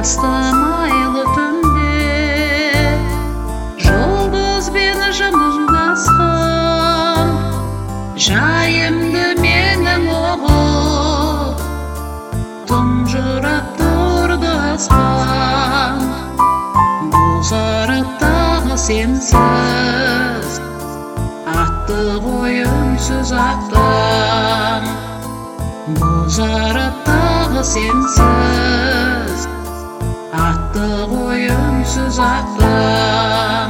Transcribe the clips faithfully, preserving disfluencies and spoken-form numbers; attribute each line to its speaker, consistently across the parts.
Speaker 1: Астым айлы түнде жұлдызбен жымыңдасқан, жайымды менің оғып тұнжырап тұрды аспан. Бозарыптағы сенсіз атты ойымсыз аттан. Бозарыптағы сенсіз атты ойымсыз аттан.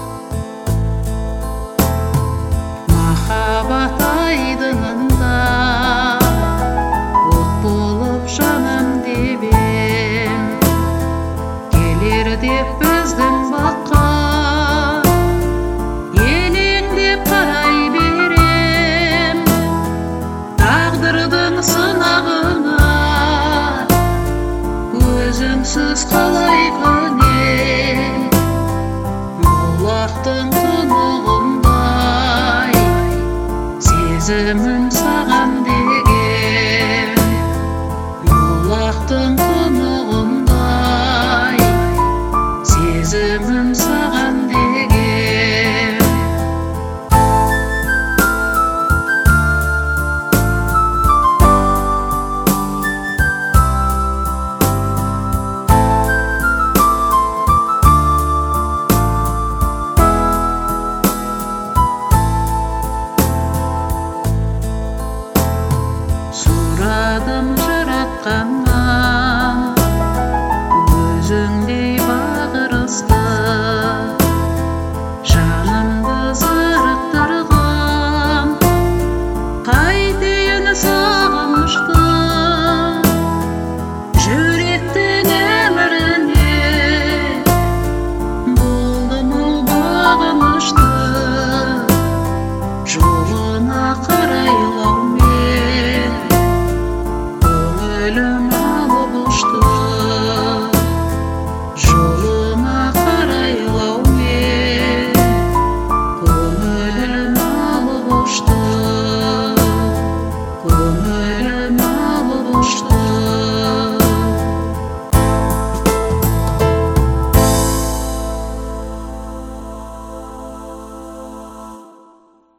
Speaker 1: Махаббат айдынында от болып жаным дебем, келер деп біздің баққа елеңдеп қарай берем. Тағдырдың сынағына өзіңсіз қалай көнем. Бұлақтың тұнығындай сезімім саған деген. Бұлақтың тұнығындай сезімім саған деген. Сұрадым жаратқаннан өзіңдей бағырысты, жанымды зарықтырған қайтейін сағынышты. Жүректің өміріне болдым ол бағынышты, жолына қарайлаумен көңілім алып ұшты.